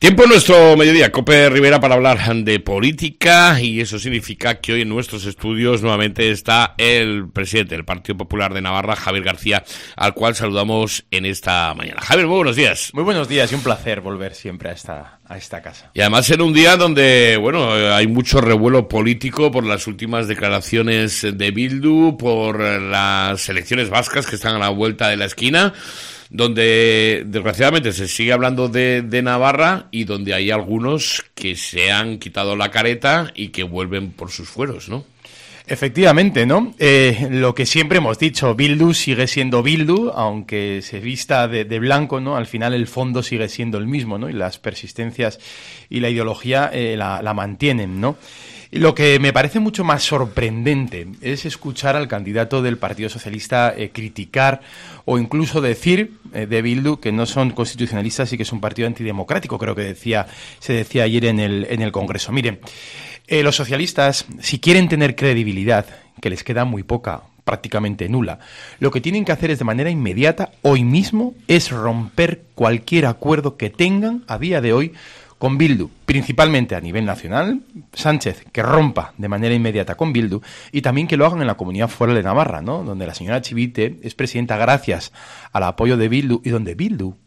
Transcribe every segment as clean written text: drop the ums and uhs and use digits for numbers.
Tiempo en nuestro mediodía, Cope Rivera, para hablar de política, y eso significa que hoy en nuestros estudios nuevamente está el presidente del Partido Popular de Navarra, Javier García, al cual saludamos en esta mañana. Javier, muy buenos días. Muy buenos días y un placer volver siempre a esta casa. Y además en un día donde, hay mucho revuelo político por las últimas declaraciones de Bildu, por las elecciones vascas que están a la vuelta de la esquina, donde desgraciadamente se sigue hablando de Navarra y donde hay algunos que se han quitado la careta y que vuelven por sus fueros, ¿no? Efectivamente, ¿no? Lo que siempre hemos dicho, Bildu sigue siendo Bildu, aunque se vista de blanco, ¿no? Al final el fondo sigue siendo el mismo, ¿no? Y las persistencias y la ideología la mantienen, ¿no? Y lo que me parece mucho más sorprendente es escuchar al candidato del Partido Socialista criticar o incluso decir de Bildu que no son constitucionalistas y que es un partido antidemocrático, creo que se decía ayer en el Congreso. Miren, los socialistas, si quieren tener credibilidad, que les queda muy poca, prácticamente nula, lo que tienen que hacer es de manera inmediata, hoy mismo, es romper cualquier acuerdo que tengan a día de hoy con Bildu, principalmente a nivel nacional. Sánchez que rompa de manera inmediata con Bildu y también que lo hagan en la Comunidad Foral de Navarra, ¿no? Donde la señora Chivite es presidenta gracias al apoyo de Bildu y donde Bildu,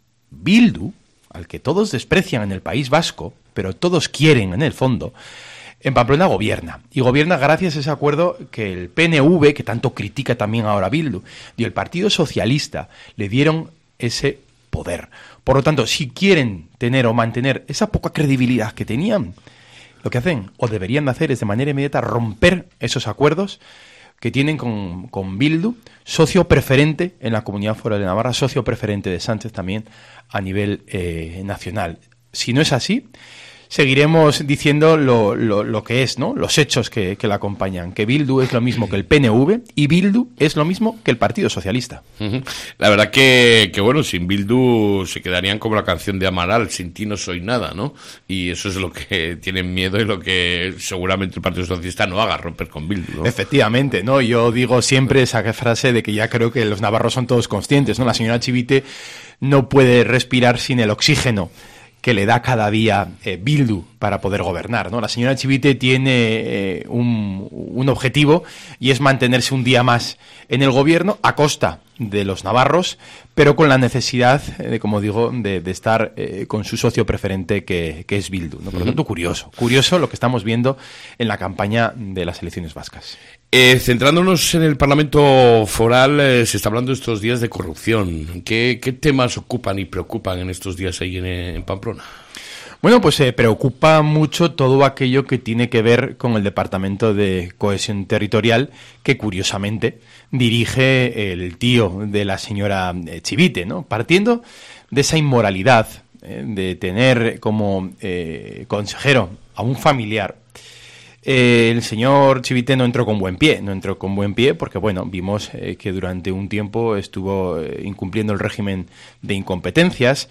al que todos desprecian en el País Vasco, pero todos quieren en el fondo, en Pamplona gobierna, y gobierna gracias a ese acuerdo que el PNV, que tanto critica también ahora Bildu, y el Partido Socialista le dieron ese poder. Por lo tanto, si quieren tener o mantener esa poca credibilidad que tenían, lo que hacen o deberían de hacer es de manera inmediata romper esos acuerdos que tienen con Bildu, socio preferente en la Comunidad Foral de Navarra, socio preferente de Sánchez también a nivel nacional. Si no es así, seguiremos diciendo lo que es, ¿no? Los hechos que la acompañan, que Bildu es lo mismo que el PNV y Bildu es lo mismo que el Partido Socialista. La verdad que sin Bildu se quedarían como la canción de Amaral, sin ti no soy nada, ¿no? Y eso es lo que tienen miedo y lo que seguramente el Partido Socialista no haga, romper con Bildu, ¿no? Efectivamente, ¿no? Yo digo siempre esa frase de que ya creo que los navarros son todos conscientes, ¿no? La señora Chivite no puede respirar sin el oxígeno que le da cada día Bildu para poder gobernar, ¿no? La señora Chivite tiene un objetivo y es mantenerse un día más en el gobierno a costa de los navarros, pero con la necesidad, como digo, de estar con su socio preferente que es Bildu, ¿no? Por lo tanto, curioso lo que estamos viendo en la campaña de las elecciones vascas. Centrándonos en el Parlamento Foral, se está hablando estos días de corrupción. ¿Qué temas ocupan y preocupan en estos días ahí en Pamplona? Bueno, pues preocupa mucho todo aquello que tiene que ver con el Departamento de Cohesión Territorial, que curiosamente dirige el tío de la señora Chivite, ¿no? Partiendo de esa inmoralidad de tener como consejero a un familiar. El señor Chivite no entró con buen pie porque, vimos que durante un tiempo estuvo incumpliendo el régimen de incompetencias,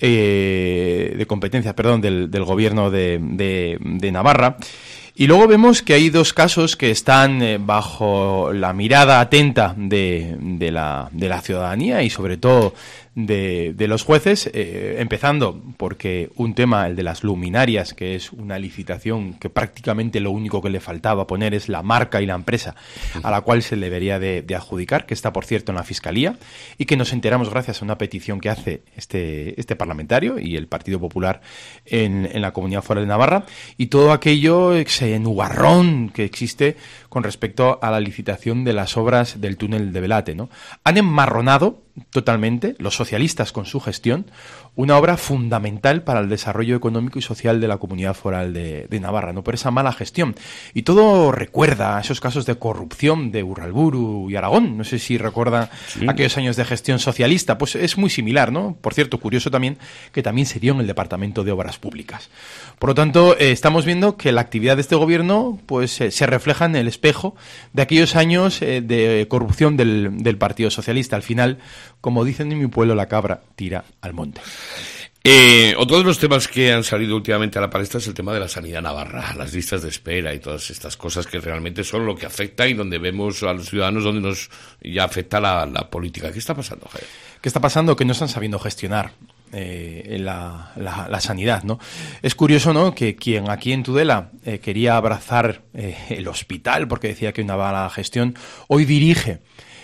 del gobierno de Navarra. Y luego vemos que hay dos casos que están bajo la mirada atenta de la ciudadanía y sobre todo de los jueces, empezando porque un tema, el de las luminarias, que es una licitación que prácticamente lo único que le faltaba poner es la marca y la empresa a la cual se debería de adjudicar, que está por cierto en la Fiscalía, y que nos enteramos gracias a una petición que hace este parlamentario y el Partido Popular en la Comunidad Foral de Navarra, y todo aquello, ese nubarrón que existe con respecto a la licitación de las obras del túnel de Belate, ¿no? Han enmarronado totalmente los socialistas con su gestión una obra fundamental para el desarrollo económico y social de la Comunidad Foral de Navarra, ¿no? Por esa mala gestión. Y todo recuerda a esos casos de corrupción de Urralburu y Aragón. No sé si recuerdan aquellos años de gestión socialista. Pues es muy similar, ¿no? Por cierto, curioso también que también se dio en el Departamento de Obras Públicas. Por lo tanto, estamos viendo que la actividad de este gobierno pues se refleja en el espejo de aquellos años de corrupción del Partido Socialista. Al final, como dicen en mi pueblo, la cabra tira al monte. Otro de los temas que han salido últimamente a la palestra es el tema de la sanidad navarra, las listas de espera y todas estas cosas que realmente son lo que afecta y donde vemos a los ciudadanos donde nos ya afecta la política. ¿Qué está pasando, Javier? ¿Qué está pasando? Que no están sabiendo gestionar. la sanidad, ¿no? Es curioso, ¿no?, que quien aquí en Tudela quería abrazar el hospital porque decía que una mala gestión, hoy dirige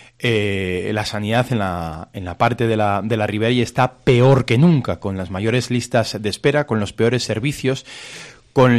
la sanidad en la parte de la Ribera y está peor que nunca, con las mayores listas de espera, con los peores servicios, con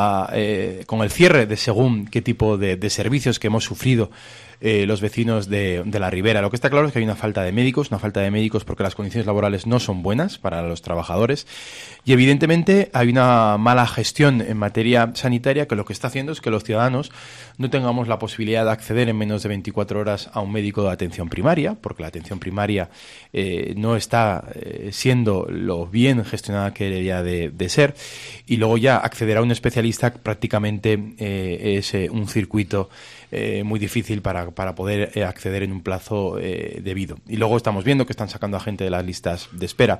el cierre de según qué tipo de servicios que hemos sufrido los vecinos de la Ribera. Lo que está claro es que hay una falta de médicos porque las condiciones laborales no son buenas para los trabajadores y evidentemente hay una mala gestión en materia sanitaria que lo que está haciendo es que los ciudadanos no tengamos la posibilidad de acceder en menos de 24 horas a un médico de atención primaria, porque la atención primaria no está siendo lo bien gestionada que debería de ser, y luego ya acceder a un especialista prácticamente es un circuito muy difícil para poder acceder en un plazo debido. Y luego estamos viendo que están sacando a gente de las listas de espera.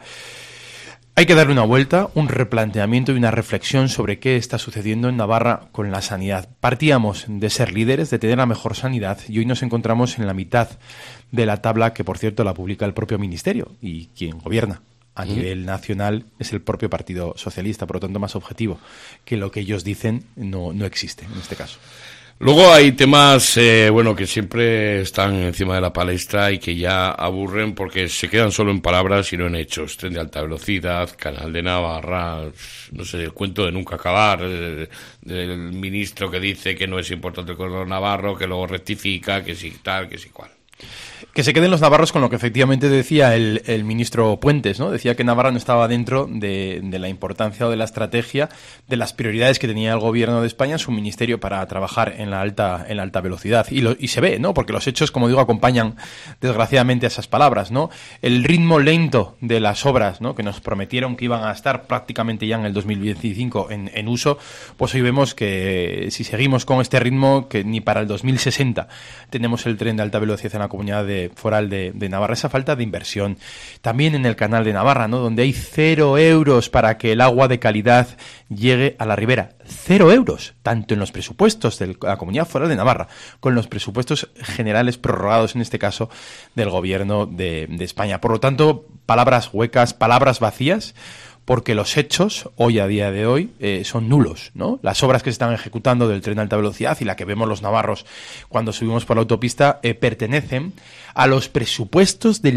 Hay que darle una vuelta, un replanteamiento y una reflexión sobre qué está sucediendo en Navarra con la sanidad. Partíamos de ser líderes, de tener la mejor sanidad, y hoy nos encontramos en la mitad de la tabla, que por cierto la publica el propio Ministerio, y quien gobierna a nivel nacional es el propio Partido Socialista, por lo tanto más objetivo que lo que ellos dicen no existe en este caso. Luego hay temas, que siempre están encima de la palestra y que ya aburren porque se quedan solo en palabras y no en hechos. Tren de alta velocidad, Canal de Navarra, no sé, el cuento de nunca acabar, del ministro que dice que no es importante el corredor navarro, que luego rectifica, que sí tal, que sí cual. Que se queden los navarros con lo que efectivamente decía el ministro Puentes, ¿no? Decía que Navarra no estaba dentro de la importancia o de la estrategia, de las prioridades que tenía el gobierno de España, su ministerio, para trabajar en la alta velocidad. Y se ve, ¿no? Porque los hechos, como digo, acompañan desgraciadamente a esas palabras, ¿no? El ritmo lento de las obras, ¿no?, que nos prometieron que iban a estar prácticamente ya en el 2025 en uso, pues hoy vemos que si seguimos con este ritmo, que ni para el 2060 tenemos el tren de alta velocidad en la comunidad foral de Navarra. Esa falta de inversión también en el Canal de Navarra, ¿no?, donde hay 0 euros para que el agua de calidad llegue a la Ribera. 0 euros, tanto en los presupuestos de la Comunidad Foral de Navarra, con los presupuestos generales prorrogados, en este caso, del Gobierno de España. Por lo tanto, palabras huecas, palabras vacías, porque los hechos, hoy a día de hoy, son nulos, ¿no? Las obras que se están ejecutando del tren de alta velocidad y la que vemos los navarros cuando subimos por la autopista pertenecen a los presupuestos del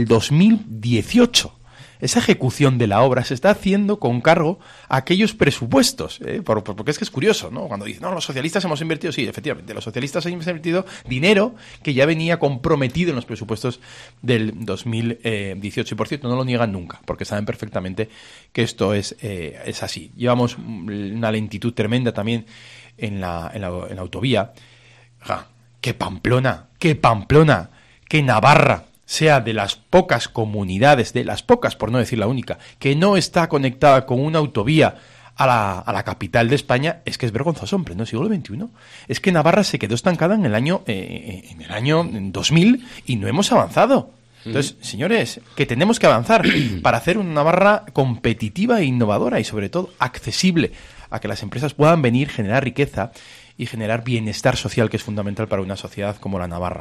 2018. Esa ejecución de la obra se está haciendo con cargo a aquellos presupuestos, porque es que es curioso, ¿no? Cuando dicen, no, los socialistas hemos invertido, sí, efectivamente, los socialistas hemos invertido dinero que ya venía comprometido en los presupuestos del 2018, y por cierto, no lo niegan nunca, porque saben perfectamente que esto es así. Llevamos una lentitud tremenda también en la autovía. ¡Qué Pamplona! ¡Qué Navarra! Sea de las pocas comunidades, de las pocas, por no decir la única, que no está conectada con una autovía a la capital de España, es que es vergonzoso, hombre, ¿no? Siglo XXI. Es que Navarra se quedó estancada en el año 2000 y no hemos avanzado. Entonces, señores, que tenemos que avanzar para hacer una Navarra competitiva e innovadora y, sobre todo, accesible a que las empresas puedan venir, generar riqueza y generar bienestar social, que es fundamental para una sociedad como la Navarra.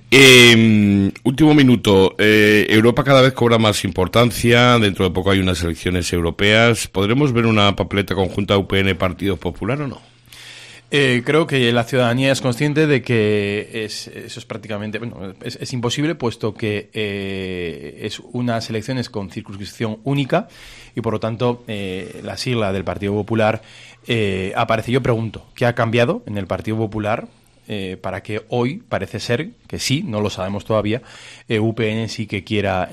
Último minuto. Europa cada vez cobra más importancia. Dentro de poco hay unas elecciones europeas. ¿Podremos ver una papeleta conjunta UPN Partido Popular o no? Creo que la ciudadanía es consciente de que eso es prácticamente, es imposible, puesto que es unas elecciones con circunscripción única y por lo tanto la sigla del Partido Popular aparece. Yo pregunto, ¿qué ha cambiado en el Partido Popular para que hoy parece ser que sí, no lo sabemos todavía, UPN sí que quiera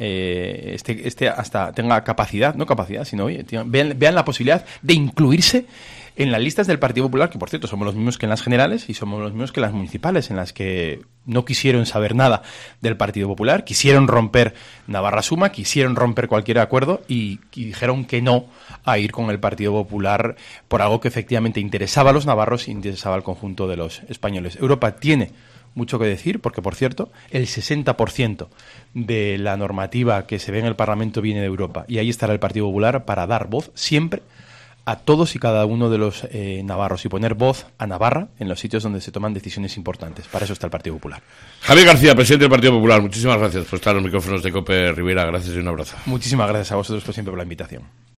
hasta tenga capacidad, no capacidad, sino vean la posibilidad de incluirse en las listas del Partido Popular, que por cierto somos los mismos que en las generales y somos los mismos que en las municipales, en las que no quisieron saber nada del Partido Popular, quisieron romper Navarra Suma, quisieron romper cualquier acuerdo y dijeron que no a ir con el Partido Popular por algo que efectivamente interesaba a los navarros e interesaba al conjunto de los españoles. Europa tiene mucho que decir, porque por cierto, el 60% de la normativa que se ve en el Parlamento viene de Europa, y ahí estará el Partido Popular para dar voz siempre a todos y cada uno de los navarros y poner voz a Navarra en los sitios donde se toman decisiones importantes. Para eso está el Partido Popular. Javier García, presidente del Partido Popular, muchísimas gracias por estar en los micrófonos de COPE Rivera. Gracias y un abrazo. Muchísimas gracias a vosotros por siempre por la invitación.